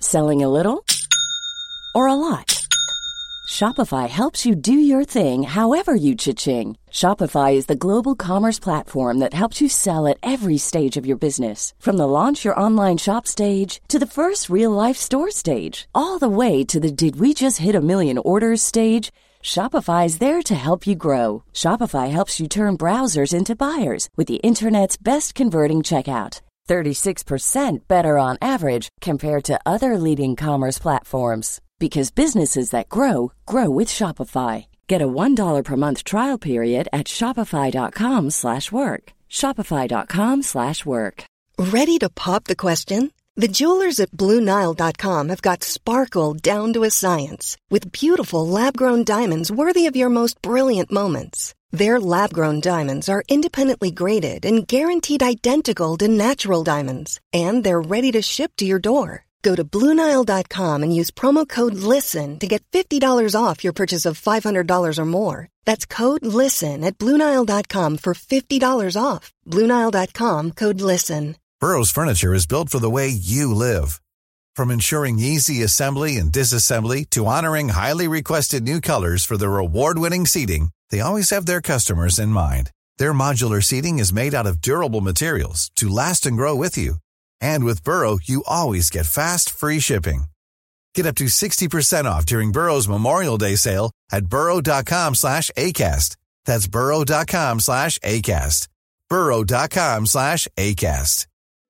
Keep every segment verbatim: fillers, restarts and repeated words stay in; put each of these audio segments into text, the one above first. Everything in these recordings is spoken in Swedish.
Selling a little or a lot? Shopify helps you do your thing however you cha-ching. Shopify is the global commerce platform that helps you sell at every stage of your business. From the launch your online shop stage to the first real-life store stage, all the way to the did we just hit a million orders stage. Shopify is there to help you grow. Shopify helps you turn browsers into buyers with the internet's best converting checkout. thirty-six percent better on average compared to other leading commerce platforms. Because businesses that grow, grow with Shopify. Get a one dollar per month trial period at shopify.com slash work. Shopify.com slash work. Ready to pop the question? The jewelers at Blue Nile dot com have got sparkle down to a science with beautiful lab-grown diamonds worthy of your most brilliant moments. Their lab-grown diamonds are independently graded and guaranteed identical to natural diamonds. And they're ready to ship to your door. Go to Blue Nile dot com and use promo code LISTEN to get fifty dollars off your purchase of five hundred dollars or more. That's code LISTEN at Blue Nile dot com for fifty dollars off. Blue Nile dot com, code LISTEN. Burrow's furniture is built for the way you live. From ensuring easy assembly and disassembly to honoring highly requested new colors for their award-winning seating, they always have their customers in mind. Their modular seating is made out of durable materials to last and grow with you. And with Burrow, you always get fast, free shipping. Get up to sixty percent off during Burrow's Memorial Day sale at burrow.com slash ACAST. That's burrow.com slash ACAST. burrow.com slash ACAST.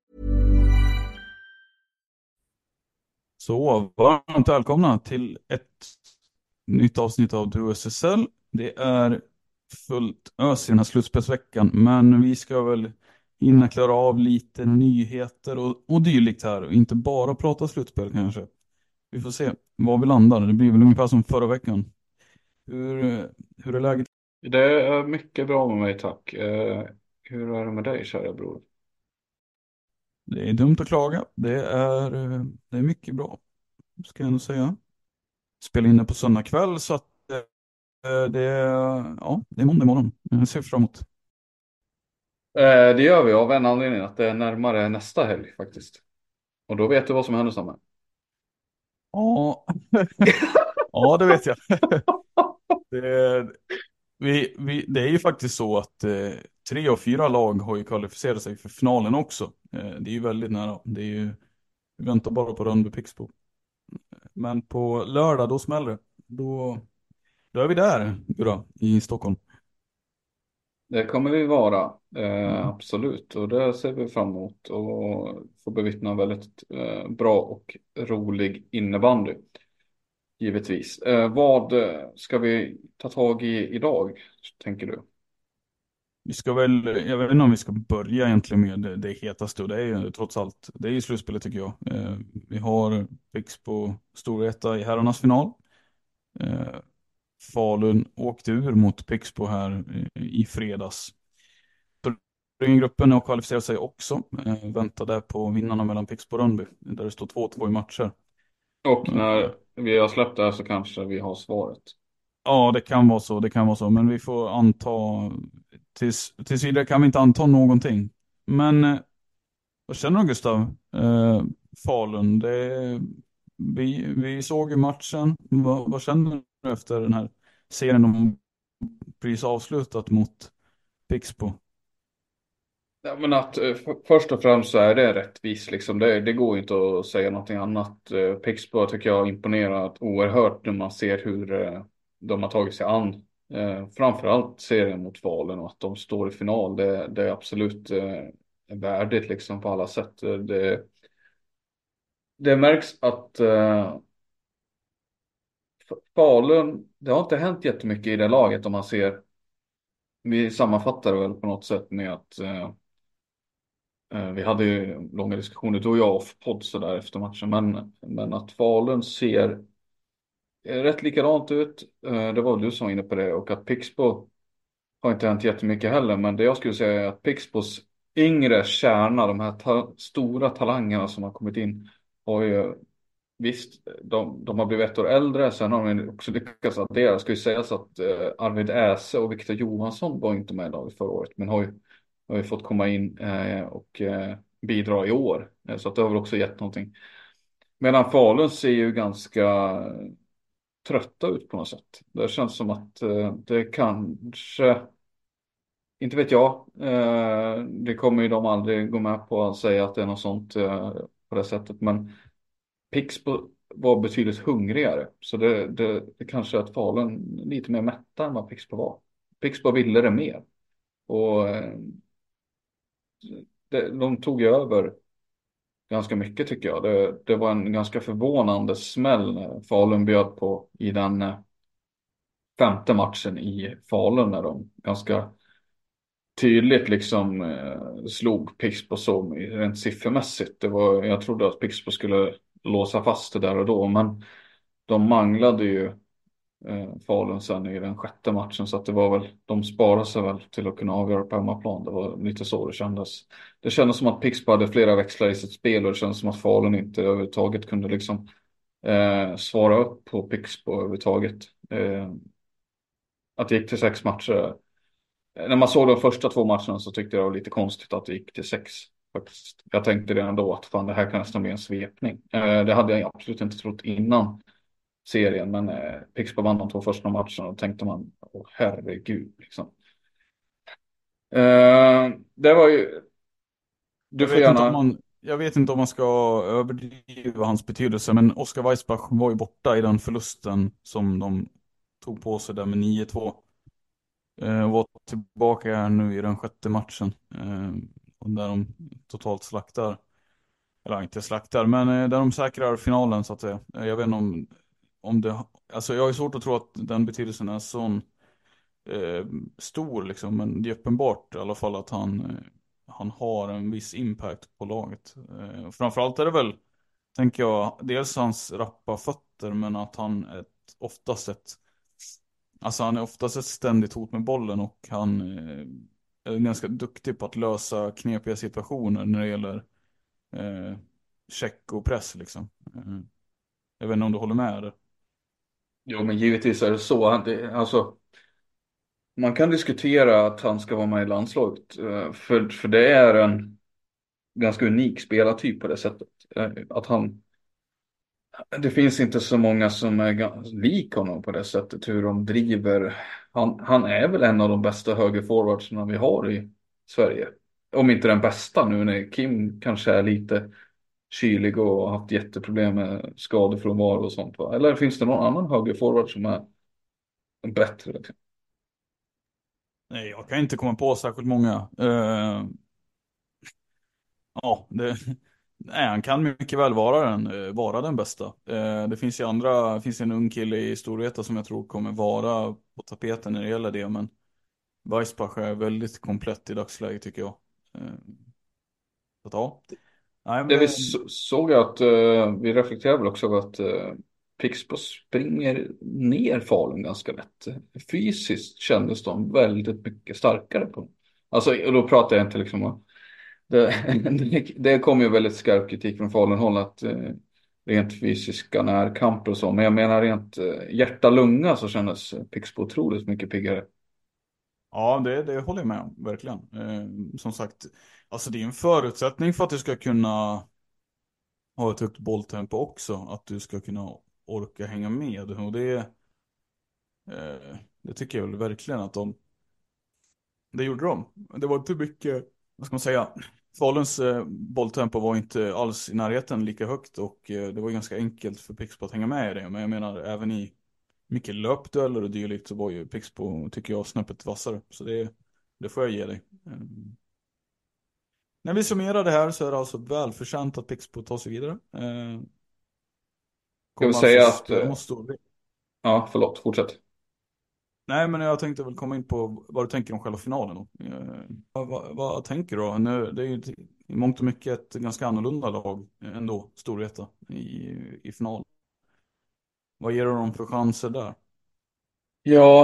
Så varmt välkomna till ett nytt avsnitt av Duo S S L. Det är fullt ös i den här slutspelsveckan, men vi ska väl hinna klara av lite nyheter och, och dylikt här och inte bara prata slutspel kanske. Vi får se var vi landar. Det blir väl ungefär som förra veckan. Hur, hur är läget? Det är mycket bra med mig, tack. Eh, hur är det med dig, kära bror? Det är dumt att klaga. Det är, det är mycket bra, ska jag ändå säga. Spelar in det på söndag kväll, så att eh, det, är, ja, det är måndag morgon. Jag ser fram emot. Eh, det gör vi av en anledning, att det är närmare nästa helg faktiskt. Och då vet du vad som händer samma. Ja, ja det vet jag. det, vi, vi, det är ju faktiskt så att eh, tre och fyra lag har ju kvalificerat sig för finalen också. Eh, det är ju väldigt nära. Det är ju, vi väntar bara på Rönnby Pixbo. Men på lördag då smäller det. Då, då är vi där, Gura, i Stockholm. Det kommer vi vara, eh, absolut. Och det ser vi fram emot och få bevittna väldigt eh, bra och rolig innebandy. Givetvis. Eh, vad ska vi ta tag i idag, tänker du? Vi ska väl, jag vet inte om vi ska börja egentligen med det, det hetaste, och det är ju trots allt, det är ju slutspelet tycker jag. Eh, vi har Pixbo Storvreta i herrarnas final. Eh, Falun åkte ur mot Pixbo här i, i fredags. Gruppen har kvalificerat sig också. Eh, väntar där på vinnarna mellan Pixbo och Rönnby, där det står två två i matcher. Och när vi har släppt det här så kanske vi har svaret. Ja, det kan vara så, det kan vara så. Men vi får anta, tills, tills vidare kan vi inte anta någonting. Men eh, vad känner du, Gustav? Eh, Falun, det, vi, vi såg ju matchen. Vad, vad känner du efter den här serien de precis avslutat mot Pixbo? Ja, men att eh, för, först och främst så är det rättvist liksom. Det, det går ju inte att säga någonting annat. Eh, Pixbo tycker jag har imponerat oerhört när man ser hur eh, de har tagit sig an. Eh, framförallt serien mot Falun, och att de står i final. Det, det är absolut eh, värdigt liksom på alla sätt. Det, det märks att eh, Falun, det har inte hänt jättemycket i det laget om man ser. Vi sammanfattar väl på något sätt med att eh, vi hade ju långa diskussioner, du och jag, off-podd så där efter matchen, men, men att Falun ser rätt likadant ut. Det var du som var inne på det, och att Pixbo har inte hänt jättemycket heller, men det jag skulle säga är att Pixbos yngre kärna, de här ta- stora talangerna som har kommit in, har ju visst, de, de har blivit ett år äldre, sen har de också lyckats addera. Ska ju sägas att eh, Arvid Äse och Viktor Johansson var inte med i laget förra året, men har ju, har ju fått komma in eh, och eh, bidra i år. Så att det har väl också gett någonting. Medan Falun ser ju ganska trötta ut på något sätt. Det känns som att eh, det kanske, inte vet jag, eh, det kommer ju de aldrig gå med på att säga att det är något sånt eh, på det sättet. Men Pixbo var betydligt hungrigare. Så det, det, det kanske är att Falun lite mer mätta än vad Pixbo var. Pixbo ville det mer. Och eh, det, de tog ju över ganska mycket tycker jag. Det, det var en ganska förvånande smäll när Falun bjöd på i den eh, femte matchen i Falun när de ganska tydligt liksom eh, slog Pixbo så rent siffermässigt. Det var, jag trodde att Pixbo skulle låsa fast det där och då, men de manglade ju eh, Falun sen i den sjätte matchen, så att det var väl, de sparade sig väl till att kunna avgöra på hemmaplan. Det var lite så det kändes. Det kändes som att Pixbo hade flera växlar i sitt spel och det kändes som att Falun inte överhuvudtaget kunde liksom eh, svara upp på Pixbo överhuvudtaget. Eh, att det gick till sex matcher. När man såg de första två matcherna så tyckte jag det var lite konstigt att det gick till sex. Faktiskt. Jag tänkte redan då att fan, det här kan nästan bli en svepning. Eh, det hade jag absolut inte trott innan serien. Men eh, Pixbo vann de två första matcherna och tänkte man, åh herregud. Liksom. Eh, det var ju, du Jag får vet inte om gärna. man, jag vet inte om man ska överdriva hans betydelse, men Oscar Weissbach var ju borta i den förlusten som de tog på sig där med nio två. Eh, och var tillbaka här nu i den sjätte matchen. Eh, och där de totalt slaktar. Eller inte slaktar, men eh, där de säkrar finalen så att säga. Eh, jag vet inte om, om det... Alltså jag har svårt att tro att den betydelsen är sån eh, stor liksom. Men det är uppenbart i alla fall att han, eh, han har en viss impact på laget. Eh, framförallt är det väl, tänker jag, dels hans rappa fötter, men att han är ett, oftast ett... Alltså han är oftast ett ständigt hot med bollen och han eh, är ganska duktig på att lösa knepiga situationer när det gäller eh, check och press liksom. Eh, jag vet inte om du håller med där. Jo, men givetvis är det så. Han- det- Alltså, man kan diskutera att han ska vara med i landslaget. eh, För, för det är en ganska unik spelartyp på det sättet. Eh, Att han Det finns inte så många som är ga- lik honom på det sättet, hur de driver. Han, han är väl en av de bästa högerforwardsarna vi har i Sverige. Om inte den bästa nu när Kim kanske är lite kylig och har haft jätteproblem med skadefrånvaro och sånt. Va? Eller finns det någon annan högerforward som är bättre? Liksom? Nej, jag kan inte komma på särskilt många. Eh, ja, det, nej, han kan mycket väl vara den, eh, vara den bästa. Eh, det finns ju andra, det finns en ung kille i Storvreta som jag tror kommer vara på tapeten när det gäller det, men Weissbach är väldigt komplett i dagsläget tycker jag. Eh, så att, ja. Nej, men Det vi det, så, såg att uh, vi reflekterar väl också över att uh, Pixbo springer ner Falun ganska lätt. Fysiskt kändes de väldigt mycket starkare på. Alltså, och då pratar jag inte liksom om det, det, det kom ju väldigt skarp kritik från Falun-håll att uh, rent fysiska närkamper och så. Men jag menar rent uh, hjärta-lunga så kändes Pixbo otroligt mycket piggare. ja, det, det håller jag med om, verkligen. Eh, som sagt, alltså det är en förutsättning för att du ska kunna ha ett högt bolltempo också. Att du ska kunna orka hänga med. Och det, eh, det tycker jag väl verkligen att de, det gjorde de. Det var inte mycket, vad ska man säga, Faluns eh, bolltempo var inte alls i närheten lika högt. Och eh, det var ganska enkelt för Pixbo att hänga med i det. Men jag menar, även i mycket löpdueller och dylikt så var ju Pixbo, tycker jag, snäppet vassare. Så det, det får jag ge dig. Mm. När vi summerar det här så är det alltså välförtjänt att Pixbo tar sig vidare. Eh, Jag vill kommer alltså säga att, spela uh, mot Storvreta. ja förlåt, fortsätt. Nej, men jag tänkte väl komma in på vad du tänker om själva finalen då. Eh, vad, vad, vad tänker du då? Nu, det är ju ett- i mångt och mycket ett ganska annorlunda lag ändå, Storvreta, i, i finalen. Vad ger du dem för chanser där? Ja,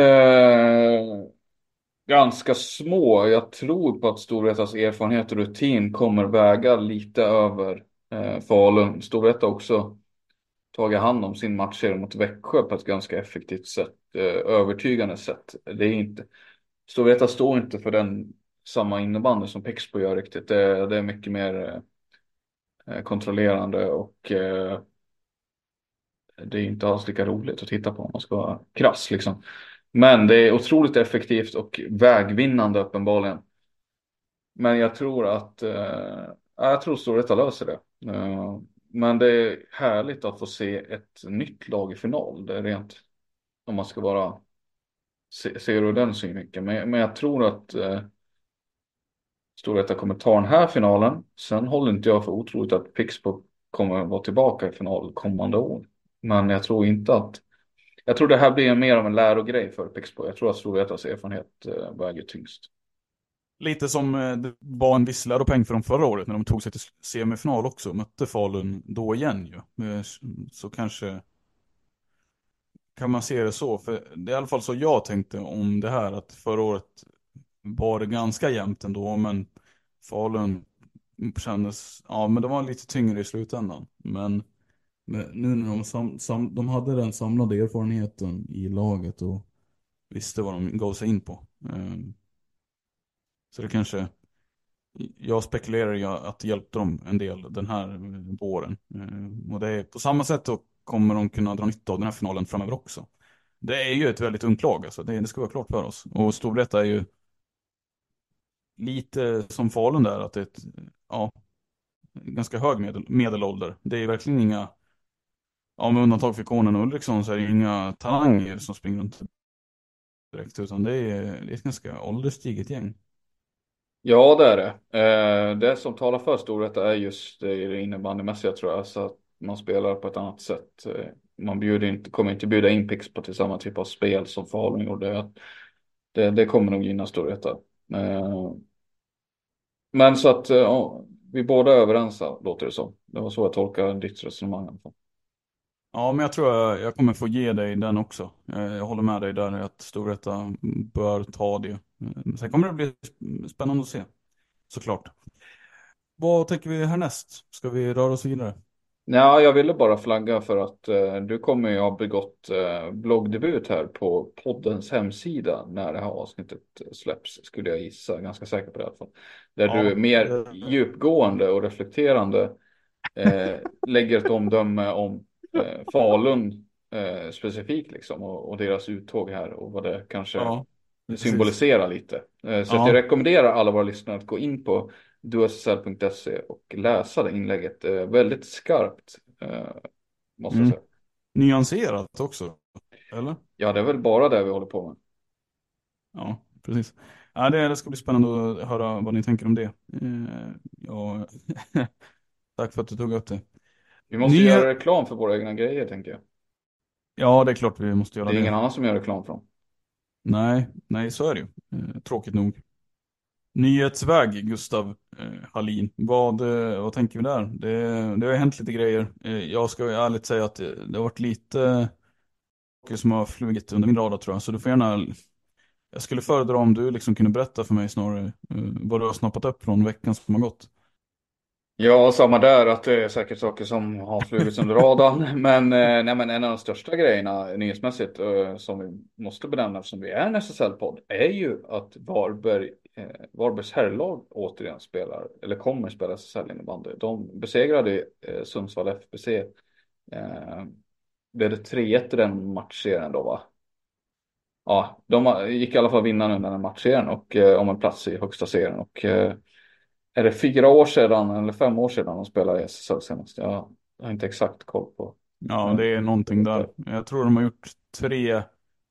eh, ganska små. Jag tror på att Storvretas erfarenhet och rutin kommer väga lite över eh, Falun. Storvreta har också tagit hand om sin match mot Växjö på ett ganska effektivt sätt. Eh, övertygande sätt. Det är inte, Storvreta står inte för den samma innebandy som Pixbo gör riktigt. Det, det är mycket mer eh, kontrollerande och eh, det är inte alls lika roligt att titta på om man ska vara krass liksom. Men det är otroligt effektivt och vägvinnande uppenbarligen. Men jag tror att eh, ja, jag tror Storvreta löser det. Eh, men det är härligt att få se ett nytt lag i final. Det är rent om man ska vara se, se ur den synvinkeln. Men, men jag tror att eh, Storvreta kommer ta den här finalen. Sen håller inte jag för otroligt att Pixbo kommer vara tillbaka i final kommande år. Men jag tror inte att jag tror det här blir mer av en lärogrej för Pixbo. Jag tror att Storvretas erfarenhet eh, väger tyngst. Lite som eh, det var en viss läropeng för dem förra året när de tog sig till semifinal också. Mötte Falun då igen ju. Eh, Så kanske kan man se det så. För det är i alla fall så jag tänkte om det här. Att förra året var det ganska jämnt ändå. Men Falun kändes, ja men de var lite tyngre i slutändan. Men, men nu när de, sam, sam, de hade den samlade erfarenheten i laget och visste vad de gav sig in på. Eh, Så det kanske, jag spekulerar ju att det hjälpte dem en del den här våren. Eh, Och det är på samma sätt då kommer de kunna dra nytta av den här finalen framöver också. Det är ju ett väldigt ungt lag, alltså. det, det ska vara klart för oss. Och Storvreta är ju lite som Falun där, att det är ett, ja, ganska hög medel, medelålder. Det är verkligen inga, ja med undantag för Konen och Ulriksson så är det inga talanger som springer runt direkt, utan det är, det är ett ganska ålderstiget gäng. Ja, det är det. Eh, det som talar för Storvreta är just det innebandymässiga tror jag. Så att man spelar på ett annat sätt. Eh, man bjuder inte, kommer inte bjuda in Pixbo till samma typ av spel som Falun gjorde. Det, det kommer nog gynna Storvreta. Eh, men så att ja, vi båda är överens låter det som. Det var så jag tolkar ditt resonemang i alla fall. Ja, men jag tror jag, jag kommer få ge dig den också. Jag, jag håller med dig där att Storvreta bör ta det. Men sen kommer det bli spännande att se, såklart. Vad tänker vi härnäst? Ska vi röra oss vidare? Ja, jag ville bara flagga för att eh, du kommer ju ha begått eh, bloggdebut här på poddens hemsida när det här avsnittet släpps, skulle jag gissa, ganska säker på det i alla fall. Där Ja, du är mer det- djupgående och reflekterande eh, lägger ett omdöme om eh, Falun eh, specifikt liksom och, och deras uttåg här och vad det kanske ja, precis. symboliserar lite. Eh, så att Ja. jag rekommenderar alla våra lyssnare att gå in på dussl punkt se och läsa det inlägget. Eh, väldigt skarpt, eh, måste jag Mm. säga. Nyanserat också, eller? Ja, det är väl bara det vi håller på med. Ja, precis. Ja, det, det ska bli spännande att höra vad ni tänker om det. Eh, ja. Tack för att du tog upp det. Vi måste Ni- göra reklam för våra egna grejer, tänker jag. Ja, det är klart vi måste göra Det är det. ingen annan som gör reklam från. Nej, nej, så är det ju. Eh, tråkigt nog. Nyhetsväg, Gustav eh, Hallin. Vad, eh, vad tänker vi där? Det, det har hänt lite grejer. Eh, jag ska ärligt säga att det, det har varit lite saker som har flugit under min radar tror jag. Så du får gärna, jag skulle föredra om du liksom kunde berätta för mig snarare eh, vad du har snappat upp från veckan som har gått. Ja, samma där, att det är säkert saker som har flugit under radarn. Men, eh, nej, men en av de största grejerna nyhetsmässigt eh, som vi måste benämna eftersom vi är en S S L-podd är ju att Varberg, eh, Varbergs herrlag återigen spelar, eller kommer spela S S L-innebandy. De besegrade eh, Sundsvall F B C. Eh, blev det tre ett i den matchserien då va? Ja, de gick i alla fall vinnande under den matchserien och eh, om en plats i högsta serien. Och eh, är det fyra år sedan eller fem år sedan de spelade i S S L senast? Jag har inte exakt koll på. Ja, det är någonting där. Jag tror de har gjort tre.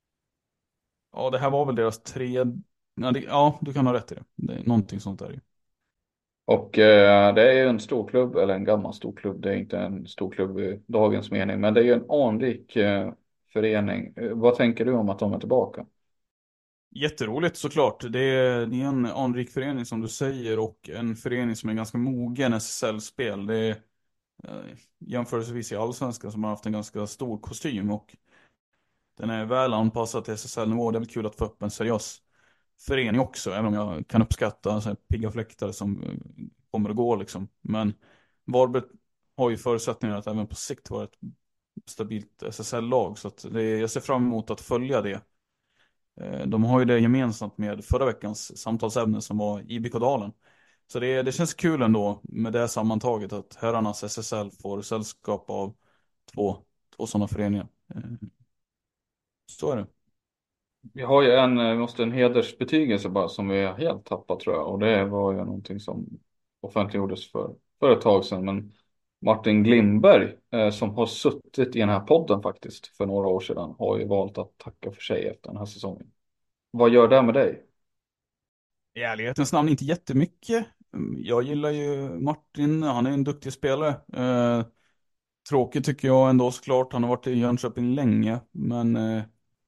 Ja, det här var väl deras tre. Ja, det, ja du kan ha rätt i det. Det är någonting sånt där. Och eh, det är ju en storklubb, eller en gammal storklubb. Det är inte en storklubb i dagens mening. Men det är ju en anrik eh, förening. Eh, vad tänker du om att de är tillbaka? Jätteroligt såklart. Det är, det är en anrik förening som du säger och en förening som är ganska mogen S S L-spel. Det är eh, jämförelsevis i Allsvenskan som har haft en ganska stor kostym och den är väl anpassad till S S L-nivå. Det är väl kul att få upp en seriös förening också, även om jag kan uppskatta så här pigga fläktar som eh, kommer att gå liksom. Men Varberg har ju förutsättningar att även på sikt vara ett stabilt S S L-lag så att det, jag ser fram emot att följa det. De har ju det gemensamt med förra veckans samtalsämne som var I B K-dalen. Så det, det känns kul ändå med det sammantaget att herrarnas S S L får sällskap av två, två sådana föreningar. Eh, Så är det. Vi har ju en, vi måste en hedersbetygelse bara som vi har helt tappat tror jag. Och det var ju någonting som offentliggjordes för, för ett tag sedan. Men Martin Glimberg eh, som har suttit i den här podden faktiskt för några år sedan har ju valt att tacka för sig efter den här säsongen. Vad gör det med dig? I ärlighetens namn inte jättemycket. Mm, Jag gillar ju Martin, han är en duktig spelare. Eh, tråkigt tycker jag ändå såklart, han har varit i Jönköping länge. Men eh,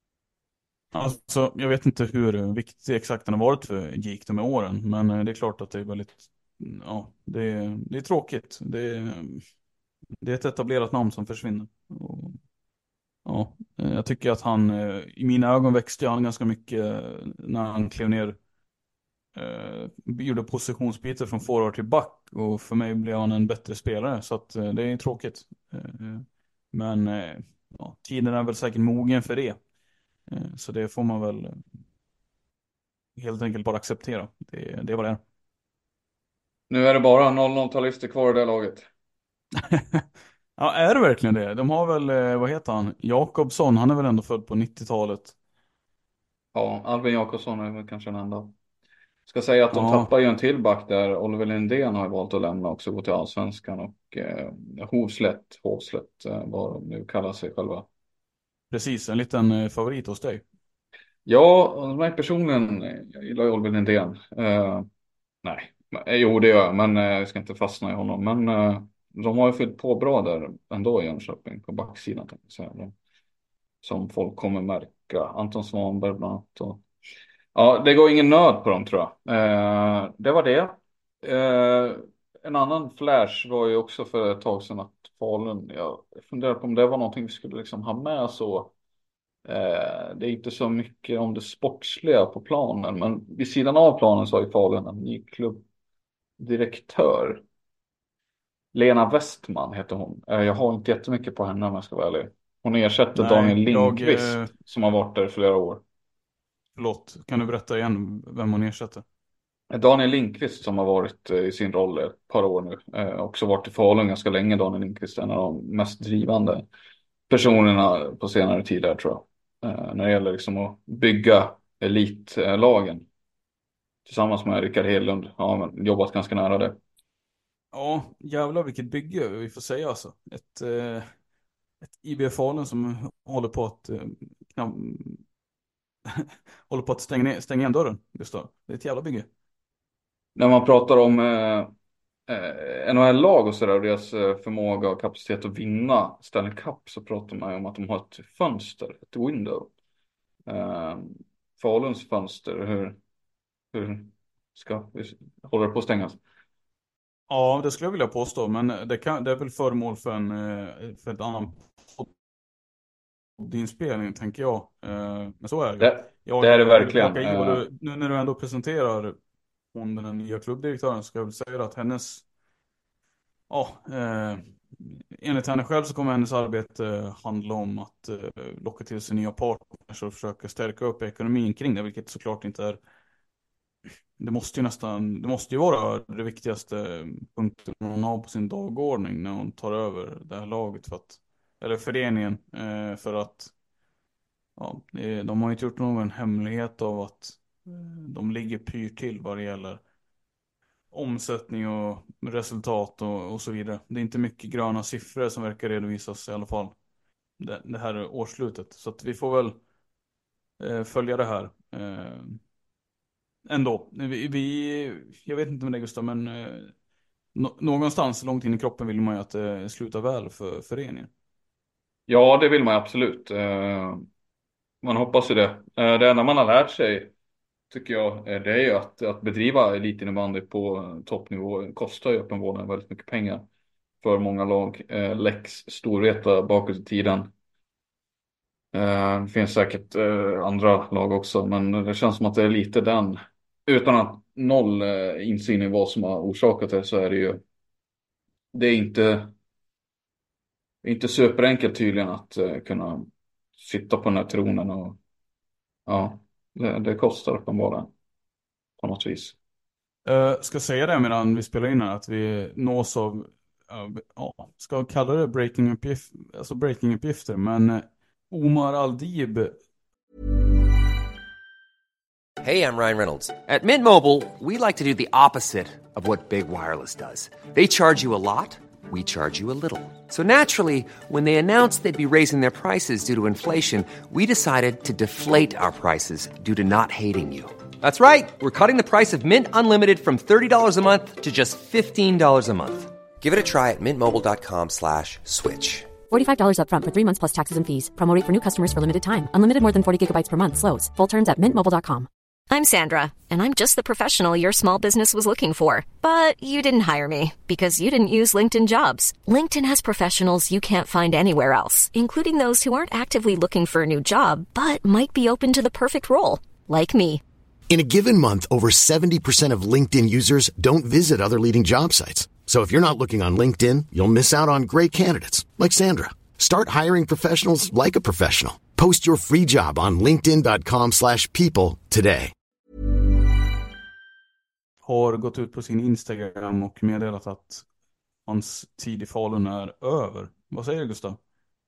alltså, jag vet inte hur viktig exakt den har varit för G I K de med åren. Men eh, det är klart att det är väldigt, ja, det är, det är tråkigt. Det är, det är ett etablerat namn som försvinner. Och, ja, eh, jag tycker att han, eh, i mina ögon växte han ganska mycket eh, när han klev ner. Eh, gjorde positionsbyte från forward till back och för mig blev han en bättre spelare så att eh, det är tråkigt. Eh, men eh, ja, tiden är väl säkert mogen för det. Eh, så det får man väl eh, helt enkelt bara acceptera. Det, det var det är. Nu är det bara noll noll-talister kvar i det laget. Ja, är det verkligen det? De har väl, eh, vad heter han? Jakobsson, han är väl ändå född på nittiotalet. Ja, Albin Jakobsson är väl kanske den enda. Ska säga att de Ja, tappar ju en till back där. Oliver Lindén har ju valt att lämna också, gå till Allsvenskan och eh, Hovslätt, Hovslätt, eh, vad de nu kallar sig själva. precis. En liten eh, favorit hos dig. Ja, och mig personligen, eh, jag gillar ju Oliver Lindén. Eh, nej, eh, jo det gör jag, men eh, jag ska inte fastna i honom. Men eh, de har ju fyllt på bra där ändå i Jönköping på backsidan. tänkte jag säga. De, som folk kommer märka. Anton Svanberg bland annat. Och, ja, det går ingen nöd på dem tror jag. Eh, det var det. Eh, en annan flash var ju också för ett tag sedan att Falun, jag funderar på om det var någonting vi skulle liksom ha med så. Eh, det är inte så mycket om det sportsliga på planen, men vid sidan av planen så har ju Falun en ny klubbdirektör. Lena Westman heter hon. Eh, jag har inte jättemycket på henne om jag ska vara ärlig. Hon ersätter Daniel Nej, jag, Lindqvist eh, som har varit där i flera år. förlåt, kan du berätta igen vem hon ersätter? Daniel Lindqvist som har varit eh, i sin roll ett par år nu. Eh, också varit i Falun ganska länge. Daniel Lindqvist är en av de mest drivande personerna på senare tid där tror jag. Eh, när det gäller liksom att bygga elitlagen. Tillsammans med Rickard Hedlund har man jobbat ganska nära det. Ja, jävlar vilket bygge vi får säga alltså. Ett, eh, ett I B F Falun som håller på att eh, knap, håller på att stänga, ner, stänga igen dörren. Just då. Det är ett jävla bygge. När man pratar om eh, eh, N H L-lag och sådär och deras eh, förmåga och kapacitet att vinna Stanley Cup så pratar man ju om att de har ett fönster, ett window. Eh, Faluns fönster, hur, hur ska vi håller det på att stängas? Ja, det skulle jag vilja påstå. Men det, kan, det är väl föremål för en, eh, för ett annan poddinspelning tänker jag. Eh, Men så är det ju. Det, Jag, det är det jag- verkligen. jag- jag- och Eh, du- Nu när du ändå presenterar hon den nya klubbdirektören så ska jag väl säga att hennes ja, eh, enligt henne själv så kommer hennes arbete handla om att eh, locka till sig nya partners och försöka stärka upp ekonomin kring det, vilket såklart inte är det måste ju nästan, det måste ju vara det viktigaste punkten hon har på sin dagordning när hon tar över det här laget för att, eller föreningen, eh, för att ja, det- de har ju inte gjort någon hemlighet av att eh, de ligger pyrt till vad det gäller omsättning och resultat och, och så vidare. Det är inte mycket gröna siffror som verkar redovisas i alla fall det, det här årsslutet. Så att vi får väl eh, följa det här eh, ändå. Vi, vi, jag vet inte med det Gustav, men eh, nå- någonstans långt in i kroppen vill man ju att det slutar väl för föreningen. ja, det vill man ju absolut. Eh, man hoppas ju det. Eh, det enda man har lärt sig tycker jag eh, det är ju att, att bedriva elitinnebandy på eh, toppnivå kostar ju uppenbarligen väldigt mycket pengar för många lag. Eh, Lex Storvreta bakåt i tiden. Eh, det finns säkert eh, andra lag också, men det känns som att det är lite den. Utan att noll eh, insyn i vad som har orsakat det så är det ju det är inte, inte superenkelt tydligen att eh, kunna sitta på den här tronen och ja, det, det kostar uppenbarligen på något vis. Uh, ska säga det medan vi spelar in här, att vi nås av, uh, ja, ska kalla det breaking uppgift, alltså breaking uppgifter, men uh, Omar Aldib. Hey, I'm Ryan Reynolds. At Mint Mobile, we like to do the opposite of what Big Wireless does. They charge you a lot, we charge you a little. So naturally, when they announced they'd be raising their prices due to inflation, we decided to deflate our prices due to not hating you. That's right. We're cutting the price of Mint Unlimited from thirty dollars a month to just fifteen dollars a month. Give it a try at mintmobile.com slash switch. forty-five dollars up front for three months plus taxes and fees. Promo rate for new customers for limited time. Unlimited more than forty gigabytes per month slows. Full terms at mint mobile dot com. I'm Sandra, and I'm just the professional your small business was looking for. But you didn't hire me because you didn't use LinkedIn Jobs. LinkedIn has professionals you can't find anywhere else, including those who aren't actively looking for a new job, but might be open to the perfect role, like me. In a given month, over seventy percent of LinkedIn users don't visit other leading job sites. So if you're not looking on LinkedIn, you'll miss out on great candidates like Sandra. Start hiring professionals like a professional. Post your free job on linkedin dot com slash people today. Har gått ut på sin Instagram och meddelat att hans tid i Falun är över. Vad säger du, Gustav?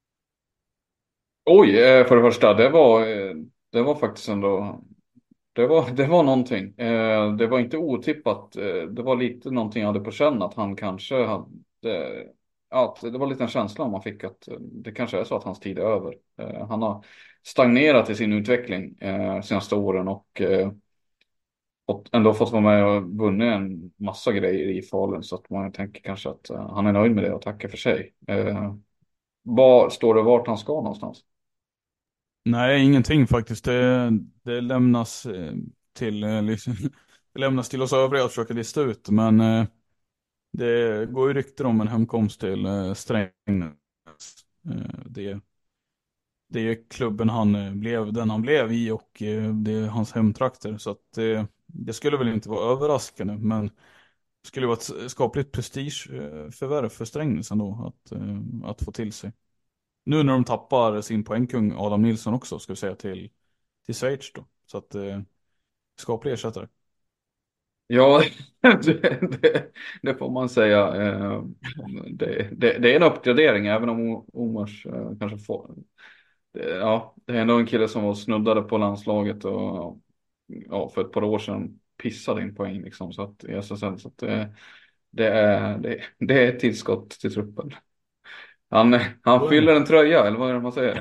Oj, eh, för det första, det var, eh, det var faktiskt ändå, det var, det var någonting. Eh, Det var inte otippat. Eh, Det var lite någonting jag hade på känn att han kanske hade, ja, att det var lite en känsla man fick att eh, det kanske är så att hans tid är över. Eh, Han har stagnerat i sin utveckling eh, senaste åren och eh, fått, ändå fått vara med och vunnit en massa grejer i Falun, så att man tänker kanske att eh, han är nöjd med det och tackar för sig. Eh, Var står det vart han ska någonstans? Nej, ingenting faktiskt. Det, det lämnas eh, till eh, liksom, det lämnas till oss övriga att försöka lista ut. Men eh, det går ju rykten om en hemkomst till eh, Strängnäs. Eh, det, det är klubben han eh, blev, den han blev i, och eh, det är hans hemtrakter. Så att eh, det skulle väl inte vara överraskande, men det skulle vara ett skapligt prestigeförvärv för Strängnäs ändå att, eh, att få till sig. Nu när de tappar sin poängkung Adam Nilsson också, ska vi säga, till, till Schweiz då. Så att eh, skaplig ersättare. Ja, det, det, det får man säga. Eh, Det, det, det är en uppgradering, även om Omars eh, kanske får. Det, ja, det är ändå en kille som var snuddade på landslaget och ja, för ett par år sedan pissade in poäng liksom, så att, i S S L. Så att det, det, är, det, det är ett tillskott till truppen. Han, han fyller en tröja, eller vad är det man säger?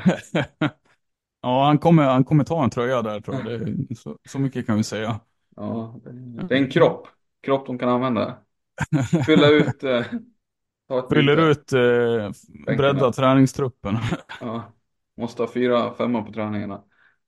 Ja, han kommer, han kommer ta en tröja där, tror jag. Det är, så, så mycket kan vi säga. Ja, det är en kropp. Kropp de kan använda. Fylla ut. Eh, ta ett Fyller byte. ut eh, bredda träningstruppen. Ja, måste ha fyra, femma på träningarna.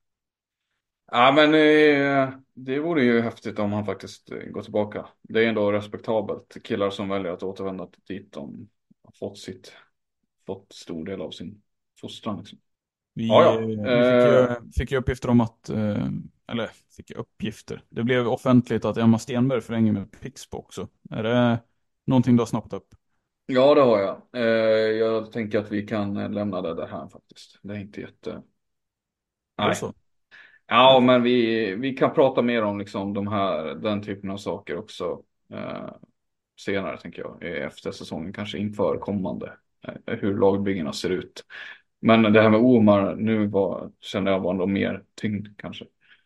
Ja, men eh, det vore ju häftigt om han faktiskt eh, går tillbaka. Det är ändå respektabelt. Killar som väljer att återvända dit, de har fått sitt, fått stor del av sin fostran liksom. Vi, Ja, ja. vi fick, Eh. ju, fick ju uppgifter om att, eh, eller fick ju uppgifter. Det blev offentligt att Emma Stenberg förlänger med Pixbo också. Är det någonting du har snappat upp? Ja, det har jag. Eh, jag tänker att vi kan eh, lämna det där här faktiskt. Det är inte jätte... Är Nej. det så? Ja, men vi, vi kan prata mer om liksom de här, den typen av saker också eh, senare, tänker jag, efter säsongen, kanske inför kommande, eh, hur lagbyggena ser ut. Men det här med Omar nu var, kände jag var ändå mer tyngd kanske.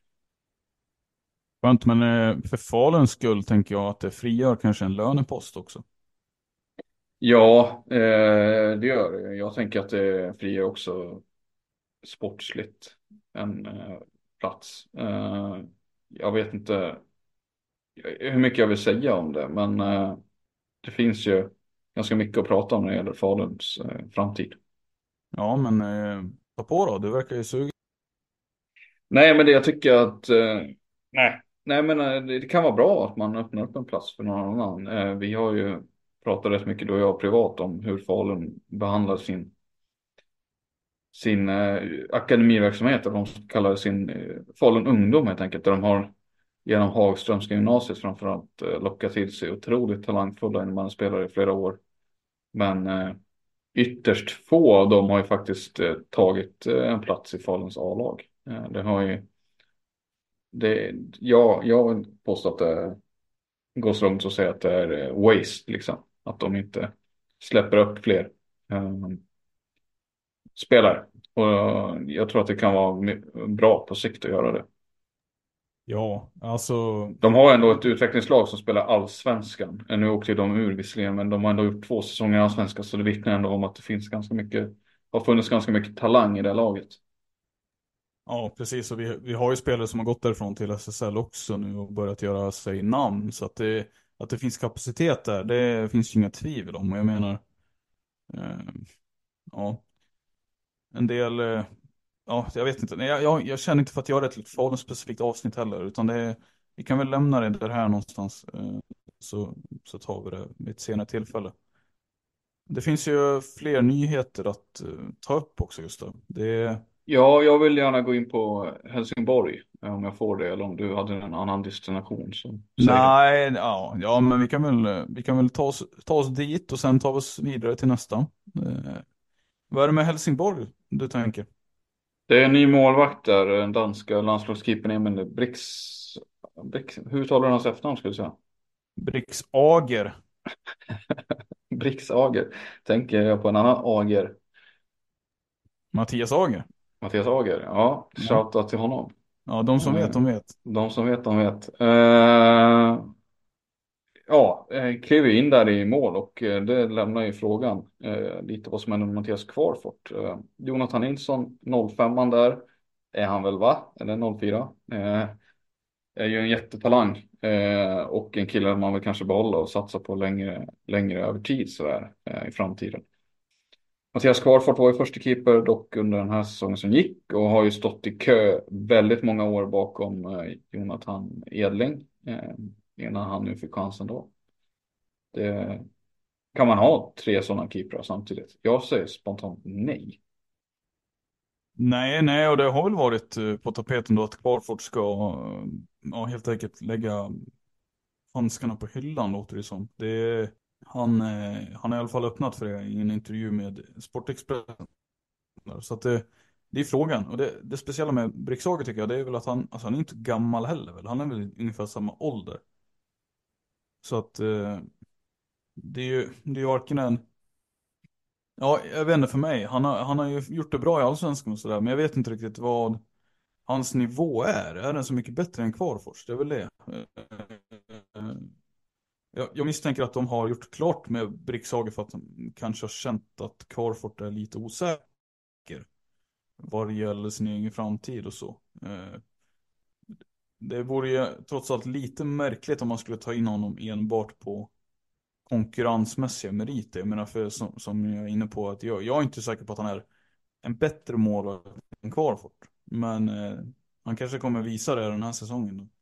Skönt, men eh, för Faluns skull tänker jag att det frigör kanske en lönepost också. Ja, eh, det gör det. Jag tänker att det frigör också sportsligt en eh, plats. Eh, jag vet inte hur mycket jag vill säga om det, men eh, det finns ju ganska mycket att prata om när det gäller Faluns eh, framtid. Ja, men eh, ta på då, du verkar ju sugen. Nej, men det jag tycker att eh, nej, nej, men eh, det, det kan vara bra att man öppnar upp en plats för någon annan. Eh, vi har ju pratat rätt mycket, då jag privat, om hur Falun behandlar sin sin eh, akademiverksamhet, eller de kallar det sin eh, Falun ungdom helt enkelt, där de har genom Hagströmska gymnasiet framförallt eh, lockat till sig otroligt talangfulla innebandyspelare i flera år. Men eh, ytterst få av dem har ju faktiskt eh, tagit eh, en plats i Faluns A-lag. Eh, det har ju det, ja, jag vill påstå att det, gå så långt och säga att det är eh, waste liksom. Att de inte släpper upp fler eh, spelare. Och jag tror att det kan vara my- bra på sikt att göra det. Ja, alltså. De har ändå ett utvecklingslag som spelar allsvenskan. Nu åkte ju de ur visserligen, men de har ändå gjort två säsonger i allsvenskan. Så det vittnar ändå om att det finns ganska mycket, har funnits ganska mycket talang i det laget. Ja, precis. Och vi, vi har ju spelare som har gått därifrån till S S L också nu och börjat göra sig namn. Så att det, att det finns kapacitet där, det finns ju inga tvivel om. Och jag menar, eh, ja, en del, eh, ja, jag vet inte. Nej, Jag, jag, jag känner inte för att jag har rätt till ett Falun-specifikt avsnitt heller. Utan det, vi kan väl lämna det där här någonstans. Eh, så, så tar vi det vid ett senare tillfälle. Det finns ju fler nyheter att eh, ta upp också just då. Det Ja, jag vill gärna gå in på Helsingborg. eh, Om jag får det. Eller om du hade en annan destination. Så säg det. Nej, ja, ja, men vi kan väl, vi kan väl ta oss, ta oss dit och sen ta oss vidare till nästa. Eh, vad är det med Helsingborg du tänker? Det är en ny målvakt där. Den danska landslagskeepern Emil Brix. Brix. Hur talar han hans efternamn skulle jag säga? Brix Ager. Brix Ager. Tänker jag på en annan Ager. Mattias Ager. Mattias Ager. Ja, Ja, shoutout till honom. ja de som Eh, vet, de vet. De som vet, de vet. Eh, ja, eh, klev ju in där i mål och eh, det lämnar ju frågan eh, lite vad som händer med Mattias Kvarfort. Eh, Jonathan Nilsson, noll fem där. Är han väl va? Eller noll fyra? Eh, är ju en jättetalang eh, och en kille man vill kanske behålla och satsa på längre, längre över tid sådär eh, i framtiden. Mattias Kvarfort var ju första keeper dock under den här säsongen som gick och har ju stått i kö väldigt många år bakom eh, Jonathan Edling eh, innan han nu fick chansen då. Det, kan man ha tre sådana keeprar samtidigt? Jag säger spontant nej. Nej, nej, och det har väl varit eh, på tapeten då att Kvarfort ska eh, ja, helt enkelt lägga handskarna på hyllan, låter det som. Det, han, eh, han har i alla fall öppnat för det i en intervju med Sportexpressen. Så att det, det är frågan. Och det, det speciella med Brixhager tycker jag, det är väl att han, alltså han är inte gammal heller väl. Han är väl ungefär samma ålder. Så att eh, det är ju, det är ju varken en, ja, jag vet inte för mig. Han har, han har ju gjort det bra i Allsvenskan och sådär. Men jag vet inte riktigt vad hans nivå är. Är den så mycket bättre än Kvarfors? Det är väl det. Eh, Jag, jag misstänker att de har gjort klart med Brixhager för att de kanske har känt att Kvarfort är lite osäker vad det gäller sin egen framtid och så. Eh, Det vore ju trots allt lite märkligt om man skulle ta in honom enbart på konkurrensmässiga meriter. Jag menar, för som, som jag är inne på, att jag, jag är inte säker på att han är en bättre målvakt än Kvarfort. Men eh, han kanske kommer visa det den här säsongen då.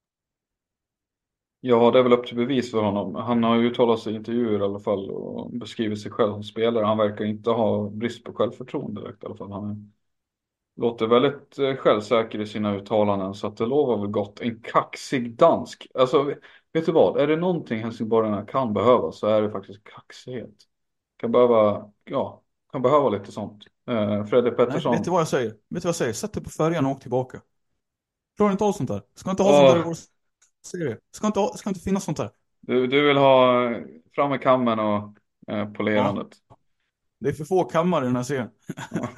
Ja, det är väl upp till bevis för honom. Han har ju uttalat sig i intervjuer i alla fall och beskrivit sig själv som spelare. Han verkar inte ha brist på självförtroende direkt i alla fall. Han är, låter väldigt eh, självsäker i sina uttalanden så att det lovar väl gott. En kaxig dansk. Alltså, vet du vad? Är det någonting helsingborgarna kan behöva så är det faktiskt kaxighet. Kan behöva, ja, kan behöva lite sånt. Eh, Fredrik Nej, Pettersson. vet du vad jag säger? Vet du vad jag säger? Sätt dig på färjan och åk tillbaka. Klarar inte av sånt där. Ska inte ha sånt där i Åh, vår serie. Ska inte, ha, ska inte finnas sånt där. du, du vill ha fram med kammen och eh, Ja, polerandet. det är för få kammare i den här serien. Ja.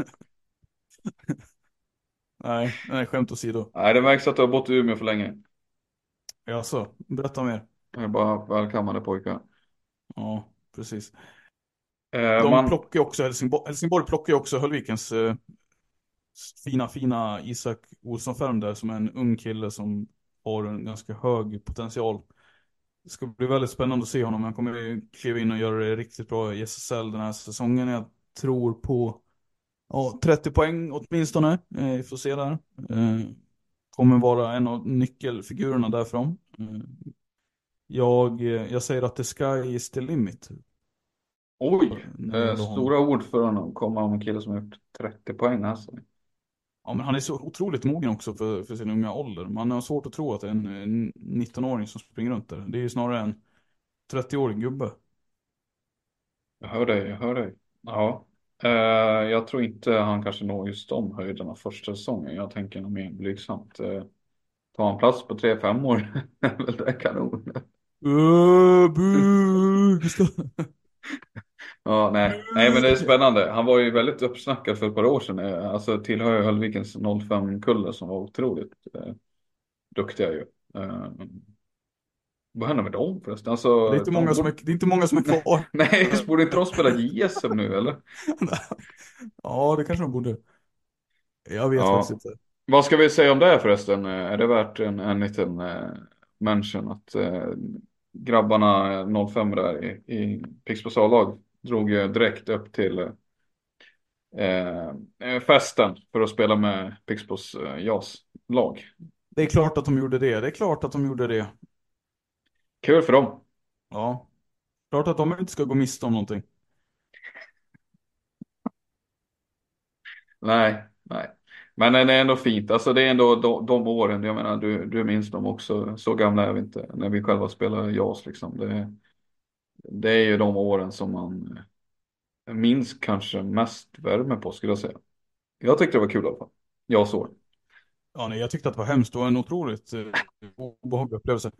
Nej, nej, skämt åsido. Nej, det märks att du har bott i Umeå för länge. Jaså, berätta mer. Jag är bara välkammade pojkar. Ja, precis. Eh, De man, plockar ju också, Helsingborg, Helsingborg plockar ju också Höllvikens eh, fina, fina Isak Olsson-Färm där, som är en ung kille som har en ganska hög potential. Det ska bli väldigt spännande att se honom. Han kommer ju kliva in och göra det riktigt bra i S S L den här säsongen. Jag tror på ja, trettio poäng åtminstone. Eh, vi får se där. Eh, kommer vara en av nyckelfigurerna därifrån. Eh, jag, eh, jag säger att the sky is the limit. oj, När det eh, gäller honom. stora ord för honom. Komma om en kille som har gjort trettio poäng alltså. Ja, men han är så otroligt mogen också för, för sin unga ålder. Man har svårt att tro att det är en, en nitton-åring som springer runt där. Det är ju snarare en trettio-årig gubbe. Jag hör dig, jag hör dig. Ja. Eh, jag tror inte han kanske når just de höjderna första säsongen. Jag tänker nog mer blygsamt. Eh, tar han plats på tre fem år är väl det kanon. Uh, bu, Gustav. Ja, nej. nej, men det är spännande. Han var ju väldigt uppsnackad för ett par år sedan. Eh, Alltså tillhör ju Höllvikens noll fem-kulle som var otroligt eh, duktiga ju. Eh, vad händer med dem förresten? Det är Alltså, inte de många som är, borde... det är inte många som är kvar. Nej, så borde inte de spela J S M nu eller? Ja, det kanske de borde. Jag vet faktiskt Ja. inte. Vad ska vi säga om det förresten? Eh, Är det värt en, en liten eh, mention att eh, grabbarna noll fem där i, i Pixbos A-lag drog ju direkt upp till eh, eh, festen för att spela med Pixbos eh, J A S-lag. Det är klart att de gjorde det. Det är klart att de gjorde det. Kul för dem. Ja. Klart att de inte ska gå miste om någonting. Nej, nej. Men det är ändå fint. Alltså det är ändå de, de åren. Jag menar, du, du minns dem också. Så gamla är vi inte. När vi själva spelar J A S liksom. Det, det är ju de åren som man minns kanske mest värme på, skulle jag säga. Jag tyckte det var kul i alla fall. Jag såg. Ja, nej, jag tyckte att det var hemskt. Det var en otroligt eh, obehaglig upplevelse.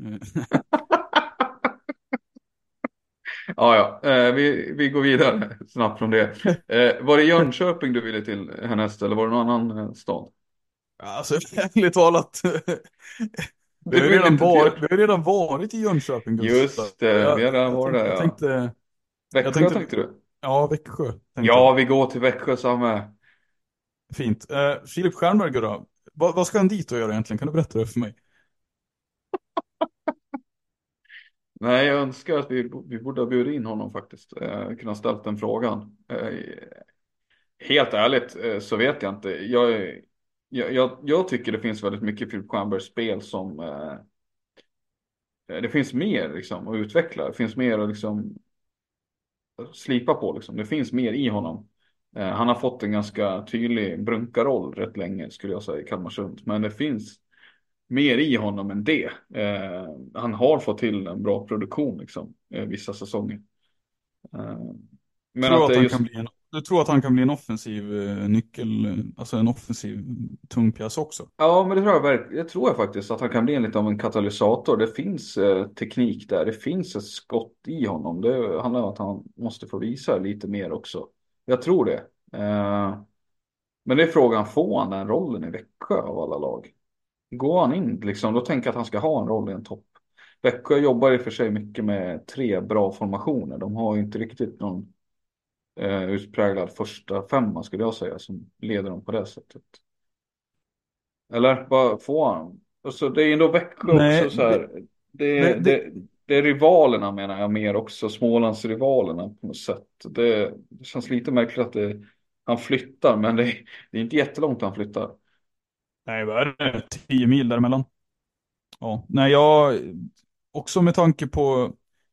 Ja, ja. Eh, vi, vi går vidare snabbt från det. Eh, var det Jönköping du ville till härnäst eller var det någon annan eh, stad? Alltså, ärligt talat. Vi Du har ju vill redan inte varit, till... vi har ju redan varit i Jönköping, Gustav. Just det, Jag, vi har redan jag, varit tänkte, där, jag ja. tänkte, jag Växjö tänkte, tänkte du? ja, Växjö tänkte Ja, jag. vi går till Växjö samma. Fint. Eh, Filip Stjernberger då? Vad, vad ska han dit och göra egentligen? Kan du berätta det för mig? Nej, jag önskar att vi, vi borde ha bjudit in honom faktiskt. Eh, kunna ställt den frågan. Eh, helt ärligt eh, så vet jag inte. Jag, jag, jag, jag tycker det finns väldigt mycket Filip Stjernbergs spel som eh, det finns mer liksom att utveckla. Det finns mer att liksom slipa på liksom. Det finns mer i honom. Eh, han har fått en ganska tydlig brunkaroll rätt länge skulle jag säga i Kalmarsund. Men det finns mer i honom än det. Eh, han har fått till en bra produktion liksom, eh, vissa säsonger. Eh, men Tror att att det är han just... kan bli en, du tror att han kan bli en offensiv eh, nyckel, eh, alltså en offensiv tung pjäs också? Ja, men det tror jag, verk- det tror jag faktiskt att han kan bli en lite av en katalysator. Det finns eh, teknik där. Det finns ett skott i honom. Det handlar om att han måste få visa lite mer också. Jag tror det. Eh, men det är frågan, får han den rollen i Växjö av alla lag? Går han in liksom, då tänker jag att han ska ha en roll i en topp. Växjö jobbar i och för sig mycket med tre bra formationer. De har ju inte riktigt någon eh, utpräglad första femma skulle jag säga som leder dem på det sättet. Eller vad får han? Alltså, det är ändå Växjö också Nej, så det, här. Det, det, är- det, det, det är rivalerna menar jag mer också. Smålands rivalerna på något sätt. Det, det känns lite märkligt att det, han flyttar men det, det är inte jättelångt han flyttar. nej, vad är det? Tio mil däremellan. Ja, nej, jag också med tanke på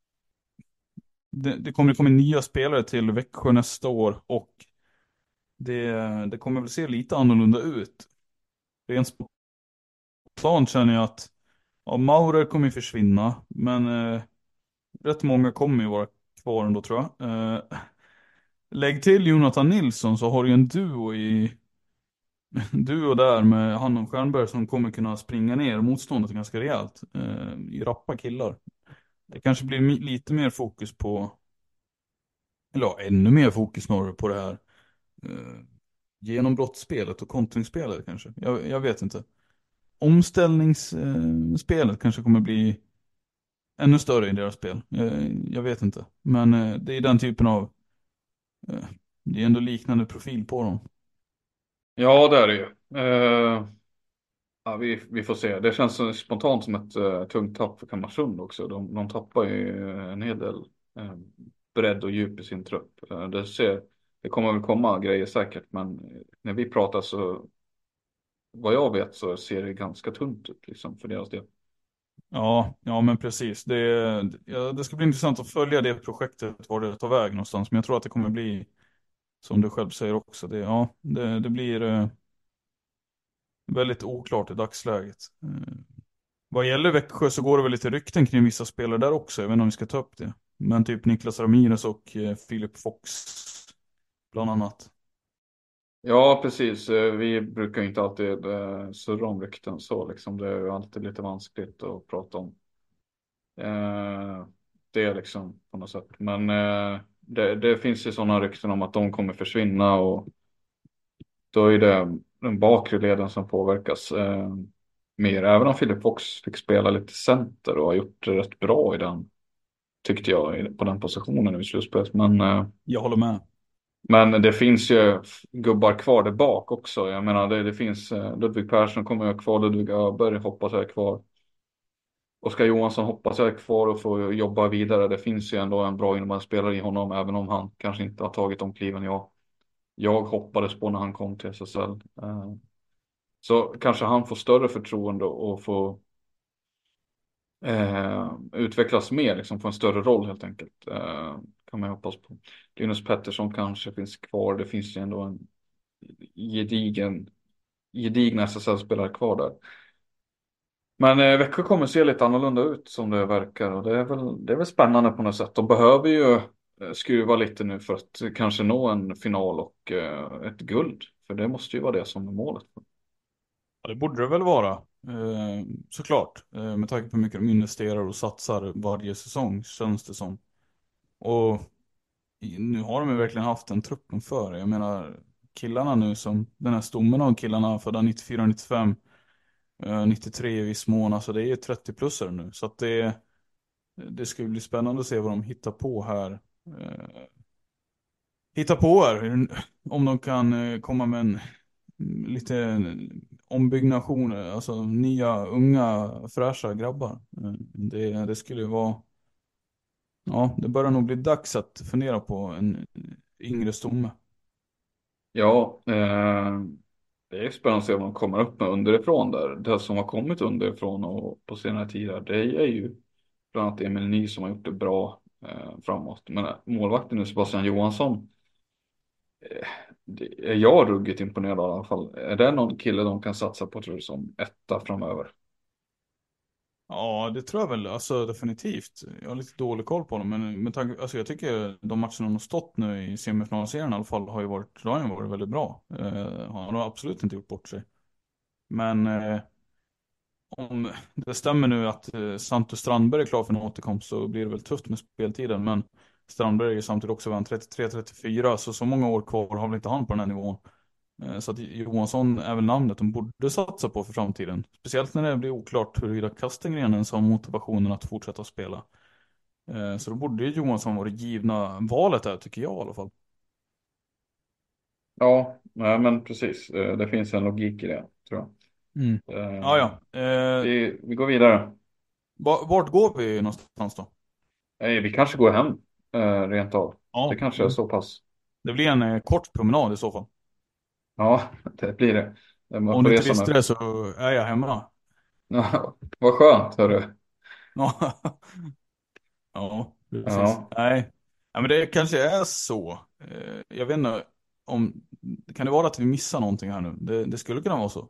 det, det kommer komma nya spelare till Växjö nästa år och det, det kommer väl se lite annorlunda ut. Rent spontant känner jag att ja, Maurer kommer ju försvinna, men eh, rätt många kommer ju vara kvar ändå tror jag. Eh, lägg till Jonathan Nilsson så har du ju en duo i duo där med han och Stjernberg som kommer kunna springa ner motståndet ganska rejält eh, i rappa killar. Det kanske blir mi- lite mer fokus på, eller ja, ännu mer fokus snarare på det här eh, genombrottsspelet och kontringsspelet kanske. Jag, jag vet inte. Omställningsspelet kanske kommer bli ännu större i deras spel. Jag, jag vet inte. Men eh, det är den typen av eh, det är ändå liknande profil på dem. Ja, det är det ju. Eh, ja, vi, vi får se. Det känns så spontant som ett uh, tungt tapp för Kalmarsund också. De, de tappar ju en hel del uh, bredd och djup i sin trupp. Uh, det, ser, det kommer väl komma grejer säkert, men när vi pratar så vad jag vet så ser det ganska tunt ut liksom, för deras del. Ja, ja men precis. Det, ja, det ska bli intressant att följa det projektet, var det tar väg någonstans. Men jag tror att det kommer bli, som du själv säger också, det, ja, det, det blir eh, väldigt oklart i dagsläget. Eh, vad gäller Växjö så går det väl lite rykten kring vissa spelare där också. Jag vet inte om vi ska ta upp det. Men typ Niklas Ramirez och eh, Philip Fox bland annat. Ja, precis. Eh, Vi brukar ju inte alltid uh, surra om rykten så liksom. Det är ju alltid lite vanskligt att prata om Eh, det liksom på något sätt. Men eh, det, det finns ju sådana rykten om att de kommer försvinna och då är det den bakre leden som påverkas eh, mer. Även om Philip Fox fick spela lite center och har gjort det rätt bra i den, tyckte jag, på den positionen i slutspelet. Men, eh, Jag håller med. men det finns ju gubbar kvar där bak också. Jag menar, det, det finns eh, Ludvig Persson kommer jag kvar, Ludvig Öberg hoppas jag är kvar. Oskar Johansson hoppas jag är kvar och får jobba vidare. Det finns ju ändå en bra innebandyspelare i honom, även om han kanske inte har tagit de kliven jag, jag hoppades på när han kom till S S L. Eh, Så kanske han får större förtroende och får eh, utvecklas mer, liksom få en större roll helt enkelt. Eh, kan man hoppas på. Linus Pettersson kanske finns kvar. Det finns ju ändå en gedigen, gedigna S S L-spelare kvar där. Men eh, Växjö kommer se lite annorlunda ut som det verkar. Och det är väl, det är väl spännande på något sätt. De behöver ju eh, skruva lite nu för att kanske nå en final och eh, ett guld. För det måste ju vara det som är målet. Ja, det borde det väl vara. Eh, såklart. Eh, med tanke på hur mycket de investerar och satsar varje säsong, känns det som. Och i- nu har de ju verkligen haft en truppen för. Jag menar, killarna nu som, den här stommen av killarna födda nittiofyra nittiofem, eh, nittiotre i viss mån. Alltså det är ju trettio-plussare nu. Så att det, det ska bli spännande att se vad de hittar på här. Eh, hittar på här. Om de kan eh, komma med en lite ombyggnation, alltså nya, unga, fräscha grabbar. Det, det skulle ju vara, ja, det börjar nog bli dags att fundera på en yngre stomme. Ja, eh, det är spännande att se vad de kommer upp med underifrån där. Det som har kommit underifrån och på senare tid här, det är ju bland annat Emil Ny som har gjort det bra eh, framåt. Men målvakten nu, Sebastian Johansson, eh, det är jag ruggigt imponerad av i alla fall. Är det någon kille de kan satsa på, tror du, som etta framöver? Ja, det tror jag väl, alltså definitivt. Jag har lite dålig koll på dem, men med tanke, alltså jag tycker de matcherna de har stått nu i semifinalserien i alla fall har ju varit, har ju varit väldigt bra. Eh, han har absolut inte gjort bort sig. Men eh, om det stämmer nu att eh, Santos Strandberg är klar för en återkomst, så blir det väl tufft med speltiden. Men Strandberg är ju samtidigt också var trettiotre trettiofyra, så så många år kvar har väl inte han på den här nivån. Eh, så att Johansson är väl namnet de borde satsa på för framtiden. Speciellt när det blir oklart huruvida Kastengren ens har motivationen att fortsätta spela. Eh, så då borde ju Johansson vara det givna valet där, tycker jag i alla fall. Ja, nej, men precis. Eh, Det finns en logik i det, tror jag. Mm. Eh, Ja, ja. Eh, vi, vi går vidare. va- vart går vi någonstans då? Nej, vi kanske går hem eh, rent av. Ja, Det kanske är så pass. det blir en eh, kort promenad i så fall. Ja, det blir det. Man Om får du inte resa visste med. det så är jag hemma. Ja, vad skönt, hörru. Ja, ja, precis. Ja. Nej. Ja, men det kanske är så. Eh, Jag vet inte om, kan det vara att vi missar någonting här nu? Det, det skulle kunna vara så.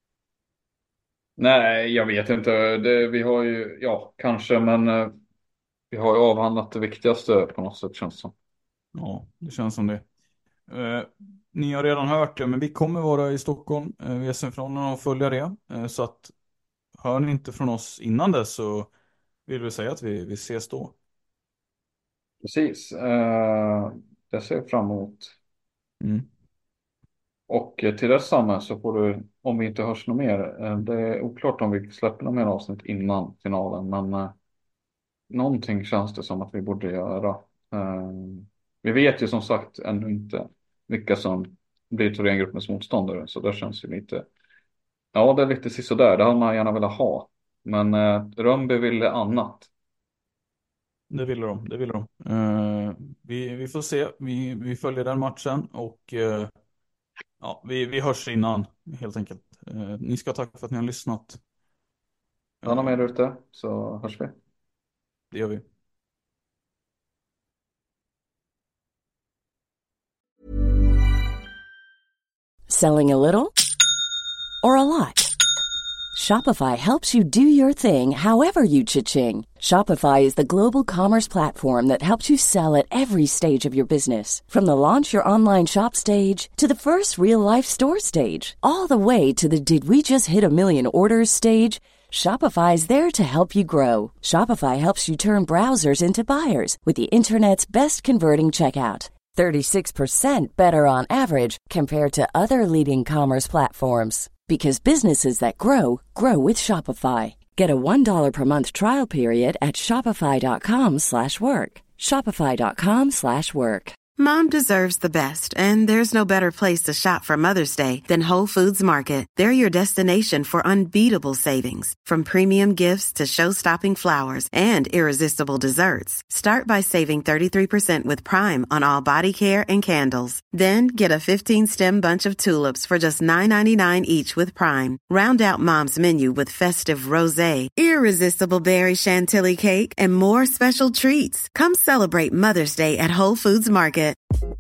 Nej, jag vet inte. Det, vi har ju, ja, kanske, men eh, vi har ju avhandlat det viktigaste på något sätt, känns det som. Ja, det känns som det. Eh, ni har redan hört det, men vi kommer vara i Stockholm eh, vid S M-finalerna och följa det. Eh, så att hör ni inte från oss innan dess, så vill vi säga att vi, vi ses då. Precis. Eh, det ser jag fram emot. Mm. Och eh, till detsamma så får du, om vi inte hörs något mer, eh, det är oklart om vi släpper något mer avsnitt innan finalen, men eh, någonting känns det som att vi borde göra. Eh, vi vet ju som sagt ännu inte vilka som blir Thorengruppens motståndare, så det känns ju lite, ja, det är lite sisådär, det hade man gärna velat ha. Men eh, Rönnby ville annat. Det vill de, det vill de. Eh, vi, vi får se, vi, vi följer den matchen och eh, ja, vi, vi hörs innan helt enkelt. Eh, ni ska tacka för att ni har lyssnat. Ta något mer ute så hörs vi. Det gör vi. Selling a little or a lot? Shopify helps you do your thing however you cha-ching. Shopify is the global commerce platform that helps you sell at every stage of your business. From the launch your online shop stage to the first real life store stage, all the way to the did we just hit a million orders stage. Shopify is there to help you grow. Shopify helps you turn browsers into buyers with the internet's best converting checkout. thirty-six percent better on average compared to other leading commerce platforms. Because businesses that grow, grow with Shopify. Get a one dollar per month trial period at shopify.com slash work. Shopify.com slash work. Mom deserves the best, and there's no better place to shop for Mother's Day than Whole Foods Market. They're your destination for unbeatable savings, from premium gifts to show-stopping flowers and irresistible desserts. Start by saving thirty-three percent with Prime on all body care and candles. Then get a fifteen-stem bunch of tulips for just nine ninety-nine each with Prime. Round out Mom's menu with festive rosé, irresistible berry chantilly cake, and more special treats. Come celebrate Mother's Day at Whole Foods Market.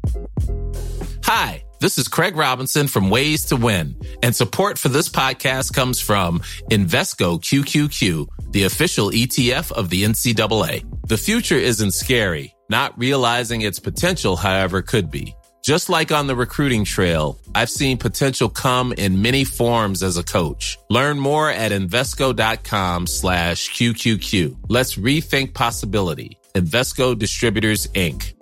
Hi, this is Craig Robinson from Ways to Win, and support for this podcast comes from Invesco Q Q Q, the official E T F of the N C double A. The future isn't scary. Not realizing its potential, however, could be. Just like on the recruiting trail, I've seen potential come in many forms as a coach. Learn more at Invesco.com slash QQQ. Let's rethink possibility. Invesco Distributors, Incorporated.